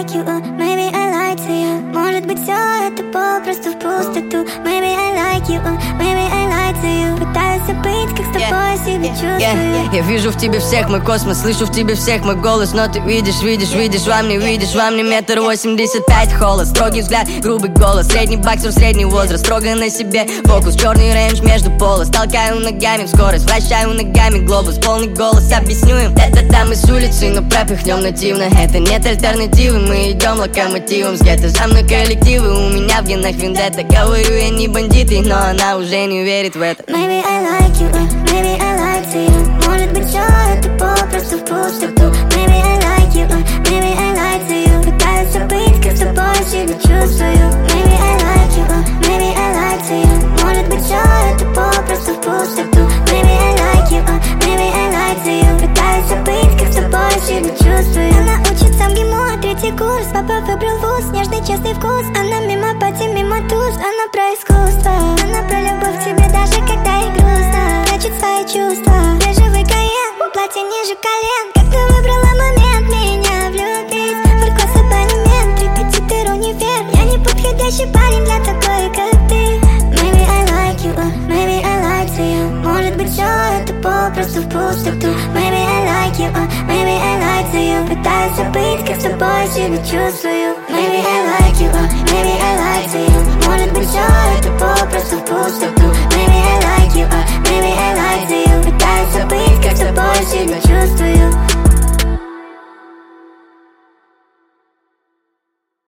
like you, maybe I lied to you. Может быть, все это попросту в пустоту. Maybe I like you, maybe I lied to you. Пытаюсь забыть, как с тобой себя чувствую. Я вижу в тебе всех мой космос, слышу в тебе всех мой голос. Но ты видишь во мне 1,85 м холод. Строгий взгляд, грубый голос, средний боксер, средний возраст. Строго на себе фокус, черный рейндж между полос. Толкаю ногами в скорость, вращаю ногами глобус. Полный голос, объясню им, да-да-да, мы с улицы, но пропихнем нативно. Это нет альтернативы, мы идем локомотивом с гетто. За мной коллективы, у меня в генах вендетта. Говорю, я не бандит, но она уже не верит в это. Maybe I like you, maybe I like to you. Может быть, все это попросту в пустоту. Maybe I like you, maybe I like to you. Пытаюсь забыть, как с тобой себя чувствую. Maybe I like you, maybe I like to you. Может быть, все это попросту в пустоту. Maybe I like you, maybe I like to you. Пытаюсь забыть, как с тобой себя чувствую. Она учится в ГИМО, 3-й курс. Папа выбрал вуз, нежный честный вкус. Она мимо пати, мимо туз. Она про искусство, она про любовь к тебе, даже когда ей грустно. Прячет свои чувства, бежевый каен, платье ниже колен. Как ты выбрала момент меня влюбить? Только абонемент, репетитор универ. Я не подходящий парень для такой, как ты. Maybe I like you, maybe I like to you. Может быть, все это попросту в пустоту. Maybe I like you, maybe I like to you. Пытаюсь забыть, как с тобой себя чувствую. Maybe I like you, maybe I like